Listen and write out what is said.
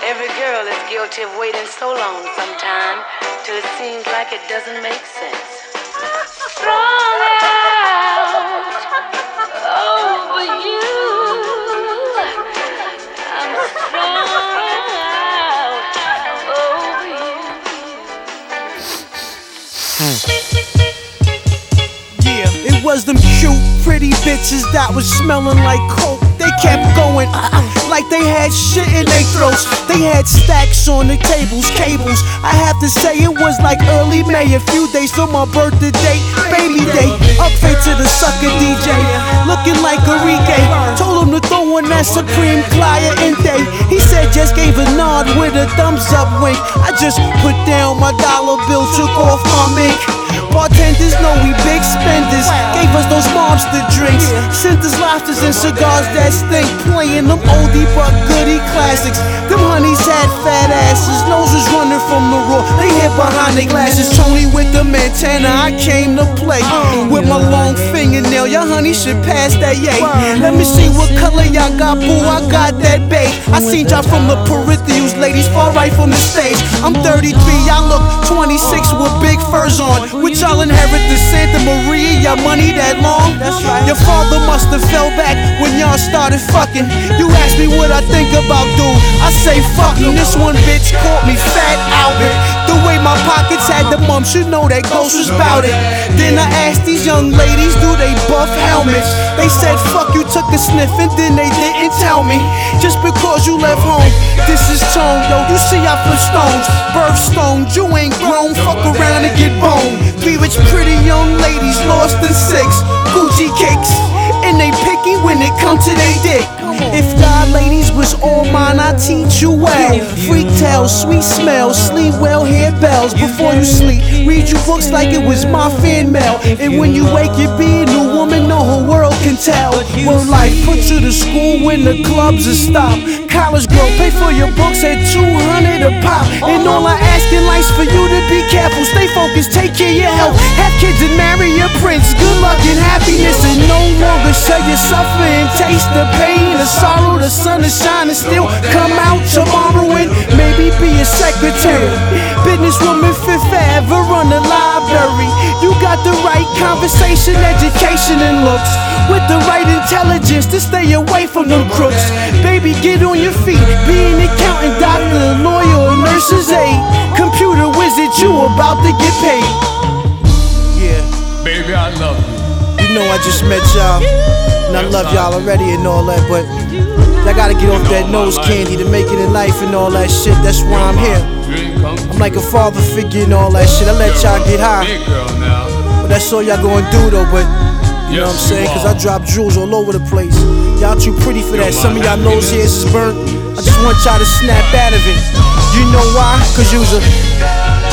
Every girl is guilty of waiting so long sometime till it seems like it doesn't make sense. Strung out over you. I'm strung out over you. Yeah, it was them cute, pretty bitches that was smelling like coke. They kept going like they had shit in their throats. They had stacks on the tables, cables. I have to say it was like early May, a few days from my birthday date, baby day. Up fate to the sucker DJ, looking like Enrique. Told him to throw on that Supreme Cliente. He said just gave a nod with a thumbs up wink. I just put down my dollar bill, took off my mink. Bartenders know we big spenders. Gave us those monster drinks. Sent us lobsters and cigars that stink. Playing them oldie but goodie classics. Them honeys had fat asses. Noses running from the raw. They hid behind their glasses. Tony with the antenna, I came to play. With my long fingernail, your honey should pass that yay. Let me see what color y'all got, boo. I got that beige. I seen y'all from the peripherals, ladies, far right from the stage. I'm 33, y'all look 26 with big furs on. Which y'all inherit the Santa Maria, y'all money that long? That's right. Your father must have fell back when y'all started fucking. You ask me what I think about dude, I say fucking. This one bitch caught me fat out it. The way my pockets had the mumps, you know that ghost was bout it. Then I asked these young ladies, do they buff helmets? They said fuck, you took a sniff and then they didn't tell me. Just because you left home, this is tone, yo. You see I flip stones, birthstones. You ain't grown, fuck around and get boned. Three rich pretty young ladies lost in 6 Gucci cakes, and they picky when it comes to they dick. If y'all ladies was all mine, I teach you well. Freak tales, sweet smells, sleep well, hear bells before you sleep. Read you books like it was my fan mail. And when you wake, you be a new woman, the whole world can tell. Word life, put you to school when the clubs are stopped. College girl, pay for your books at $200 a pop. And all I ask in life's for you to be careful, stay focused, take care of your health. Have kids and marry your prince. Good luck and happiness, and no longer share your suffer and taste the pain, the sorrow. The sun is shining still. Come out tomorrow and maybe be a secretary. Businesswoman, Fifth Ave, run the library. You got the right conversation, education, and looks. With the right intelligence to stay away from them crooks. Baby, get on your feet. Be an accountant, doctor, lawyer, or nurse's aide. Computer wizard, you about to get paid. Yeah. Baby, I love you. You know I just met y'all, and I love y'all already and all that, but y'all gotta get off that nose candy to make it in life and all that shit. That's why I'm here. I'm like a father figure and all that shit. I let y'all get high, but that's all y'all gonna do though. But you know what I'm saying? Cause I drop jewels all over the place. Y'all too pretty for that. Some of y'all nose hairs is burnt. I just want y'all to snap out of it. You know why? Cause you was a